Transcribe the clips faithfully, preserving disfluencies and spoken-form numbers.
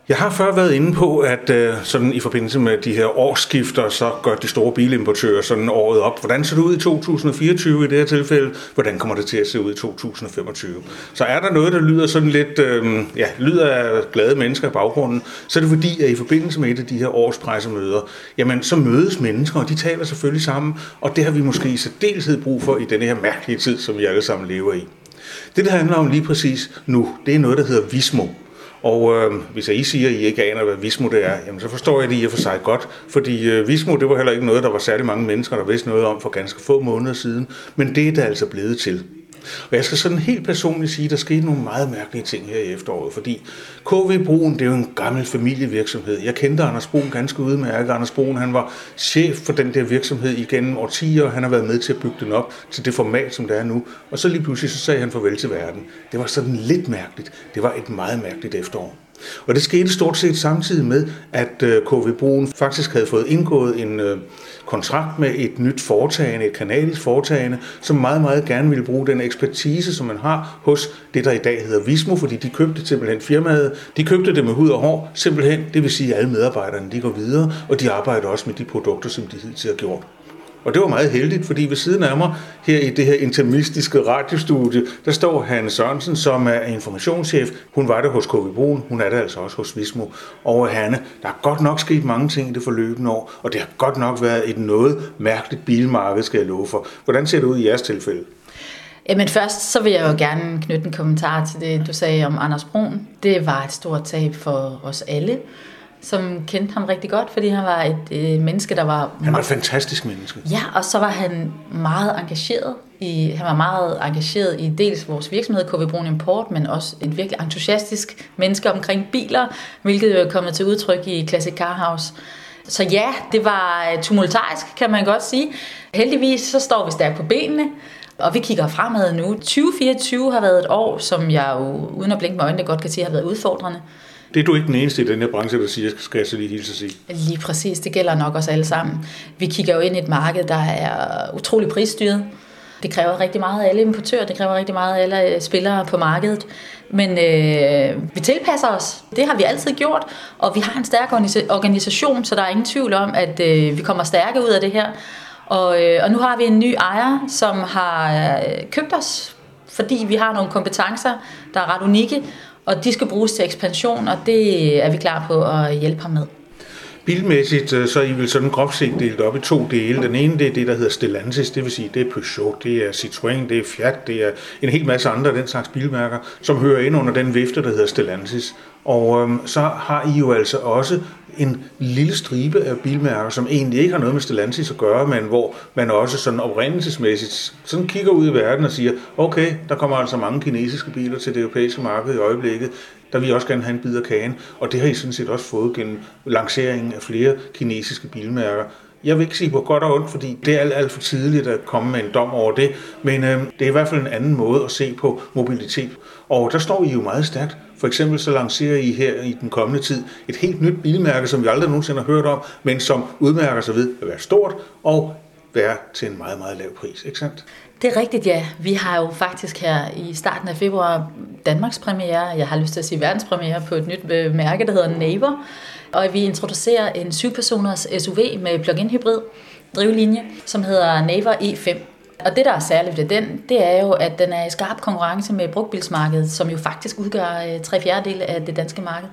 Jeg har før været inde på, at sådan i forbindelse med de her årsskifter, så gør de store bilimportører sådan året op. Hvordan ser det ud i to tusind og fireogtyve i det her tilfælde? Hvordan kommer det til at se ud i to tusind og femogtyve? Så er der noget, der lyder sådan lidt, øh, ja, lyder af glade mennesker i baggrunden, så er det fordi, at i forbindelse med et af de her årspressemøder, jamen så mødes mennesker, og de taler selvfølgelig sammen, og det har vi måske i særdeleshed brug for i denne her mærkelige tid, som vi alle sammen lever i. Det, der handler om lige præcis nu, det er noget, der hedder Vismo. Og øh, hvis I siger, at I ikke aner, hvad Vismo det er, jamen, så forstår jeg det i og for sig godt. Fordi øh, Vismo, det var heller ikke noget, der var særlig mange mennesker, der vidste noget om for ganske få måneder siden. Men det er det altså blevet til. Og jeg skal sådan helt personligt sige, at der skete nogle meget mærkelige ting her i efteråret. Fordi K V Bruun, det er jo en gammel familievirksomhed. Jeg kendte Anders Bruun ganske udmærket. Anders Bruun, han var chef for den der virksomhed igennem årtier, og han har været med til at bygge den op til det format, som det er nu. Og så lige pludselig så sagde han farvel til verden. Det var sådan lidt mærkeligt. Det var et meget mærkeligt efterår. Og det skete stort set samtidig med, at K V Bruun faktisk havde fået indgået en kontrakt med et nyt foretagende, et kanadisk foretagende, som meget, meget gerne ville bruge den ekspertise, som man har hos det, der i dag hedder Vismo, fordi de købte simpelthen firmaet. De købte det med hud og hår, simpelthen. Det vil sige, at alle medarbejderne de går videre, og de arbejder også med de produkter, som de hidtil har gjort. Og det var meget heldigt, fordi ved siden af mig, her i det her interimistiske radiostudie, der står Hanne Sørensen, som er informationschef. Hun var der hos K V Bruun, hun er der altså også hos Vismo. Og Hanne, der er godt nok sket mange ting i det forløbende år, og det har godt nok været et noget mærkeligt bilmarked, skal jeg love for. Hvordan ser det ud i jeres tilfælde? Jamen først, så vil jeg jo gerne knytte en kommentar til det, du sagde om Anders Bruun. Det var et stort tab for os alle, som kendte ham rigtig godt, fordi han var et øh, menneske, der var... Han var et fantastisk menneske. Ja, og så var han meget engageret i, han var meget engageret i dels vores virksomhed, K V Bruun Import, men også et virkelig entusiastisk menneske omkring biler, hvilket jo er kommet til udtryk i Classic Car House. Så ja, det var tumultarisk, kan man godt sige. Heldigvis så står vi stærkt på benene, og vi kigger fremad nu. tyve fireogtyve har været et år, som jeg jo, uden at blinke med øjnene, godt kan sige, har været udfordrende. Det er du ikke den eneste i den her branche, der siger, skal jeg så lige hilse at sige. Lige præcis, det gælder nok os alle sammen. Vi kigger jo ind i et marked, der er utrolig prisstyret. Det kræver rigtig meget af alle importører, det kræver rigtig meget af alle spillere på markedet. Men øh, vi tilpasser os. Det har vi altid gjort, og vi har en stærk organisation, så der er ingen tvivl om, at øh, vi kommer stærke ud af det her. Og, øh, og nu har vi en ny ejer, som har øh, købt os, fordi vi har nogle kompetencer, der er ret unikke, og de skal bruges til ekspansion, og det er vi klar på at hjælpe ham med. Bilmæssigt så er I vel sådan groft set delt op i to dele. Den ene det er det, der hedder Stellantis, det vil sige, det er Peugeot, det er Citroën, det er Fiat, det er en hel masse andre af den slags bilmærker, som hører ind under den vifte, der hedder Stellantis. Og øhm, så har I jo altså også en lille stribe af bilmærker, som egentlig ikke har noget med Stellantis at gøre, men hvor man også sådan oprindelsesmæssigt sådan kigger ud i verden og siger, okay, der kommer altså mange kinesiske biler til det europæiske marked i øjeblikket, der vil I også gerne have en bid af kagen, og det har I sådan set også fået gennem lanceringen af flere kinesiske bilmærker. Jeg vil ikke sige på godt og ondt, fordi det er alt, alt for tidligt at komme med en dom over det, men øh, det er i hvert fald en anden måde at se på mobilitet. Og der står I jo meget stærkt. For eksempel så lancerer I her i den kommende tid et helt nyt bilmærke, som vi aldrig nogensinde har hørt om, men som udmærker sig ved at være stort og være til en meget, meget lav pris, ikke sandt? Det er rigtigt, ja. Vi har jo faktisk her i starten af februar Danmarks premiere, jeg har lyst til at sige verdenspremiere, på et nyt mærke, der hedder Naver. Og vi introducerer en syv-personers S U V med plug-in hybrid drivlinje, som hedder Naver E fem. Og det, der er særligt ved den, det er jo, at den er i skarp konkurrence med brugtbilsmarkedet, som jo faktisk udgør tre fjerdedele af det danske marked.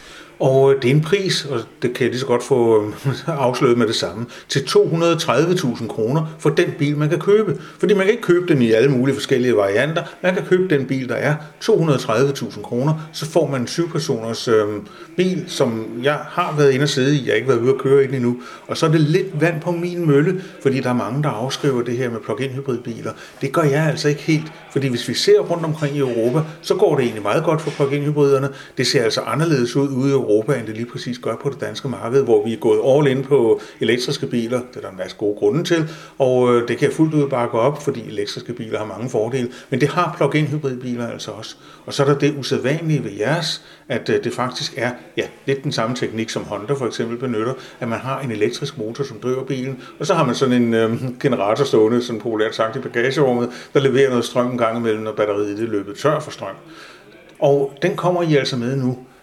Og det er en pris, og det kan jeg lige så godt få afsløret med det samme, til to hundrede og tredive tusind kroner for den bil, man kan købe. Fordi man kan ikke købe den i alle mulige forskellige varianter. Man kan købe den bil, der er to hundrede og tredive tusind kroner. Så får man en syv-personers øh, bil, som jeg har været inde og sidde i. Jeg har ikke været ude at køre ind endnu. Og så er det lidt vand på min mølle, fordi der er mange, der afskriver det her med plug-in hybridbiler. Det gør jeg altså ikke helt. Fordi hvis vi ser rundt omkring i Europa, så går det egentlig meget godt for plug-in hybriderne. Det ser altså anderledes ud ude i Europa, end det lige præcis gør på det danske marked, hvor vi er gået all in på elektriske biler. Det er der en masse gode grunde til, og det kan jeg fuldt ud bakke op, fordi elektriske biler har mange fordele, men det har plug-in hybridbiler altså også. Og så er der det usædvanlige ved jeres, at det faktisk er ja, lidt den samme teknik, som Honda for eksempel benytter, at man har en elektrisk motor, som driver bilen, og så har man sådan en øh, generator stående, sådan populært sagt, i bagagerummet, der leverer noget strøm en gang imellem, når batteriet er løbet tør for strøm. Og den kommer I altså med nu.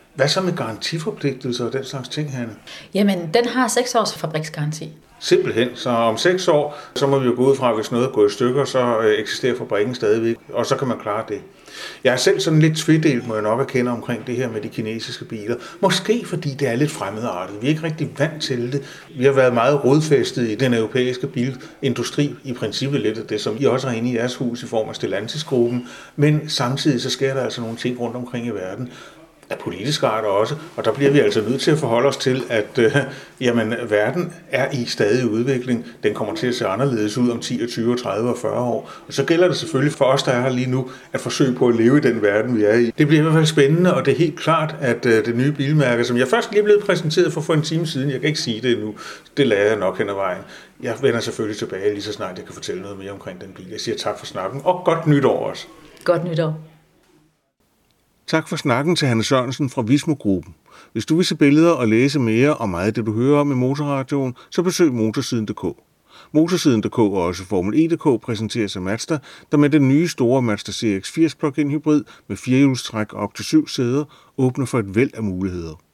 Hvad så med garantiforpligtelser og den slags ting, Hanne? Jamen, den har seks års fabriksgaranti. Simpelthen. Så om seks år, så må vi jo gå ud fra, at hvis noget går i stykker, så eksisterer fabrikken stadigvæk, og så kan man klare det. Jeg er selv sådan lidt tvedelt, må jeg nok erkende, omkring det her med de kinesiske biler. Måske fordi det er lidt fremmedartet. Vi er ikke rigtig vant til det. Vi har været meget rodfæstet i den europæiske bilindustri, i princippet lidt af det, som I også har inde i jeres hus i form af Stellantis-gruppen. Men samtidig så sker der altså nogle ting rundt omkring i verden, af politisk art også, og der bliver vi altså nødt til at forholde os til, at øh, jamen, verden er i stadig udvikling. Den kommer til at se anderledes ud om ti, tyve, tredive og fyrre år. Og så gælder det selvfølgelig for os, der er her lige nu, at forsøge på at leve i den verden, vi er i. Det bliver i hvert fald spændende, og det er helt klart, at øh, det nye bilmærke, som jeg først lige er blevet præsenteret for for en time siden, jeg kan ikke sige det endnu, det lader jeg nok hen ad vejen. Jeg vender selvfølgelig tilbage lige så snart jeg kan fortælle noget mere omkring den bil. Jeg siger tak for snakken, og godt nytår også. Godt nytår. Tak for snakken til Hanne Sørensen fra Vismo-gruppen. Hvis du vil se billeder og læse mere om meget af det, du hører om i Motorradioen, så besøg motorsiden punktum d k. Motorsiden punktum d k og også Formel E punktum d k præsenteres af Mazda, der med den nye store Mazda C X firs plug-in hybrid med firehjulstræk og op til syv sæder åbner for et væld af muligheder.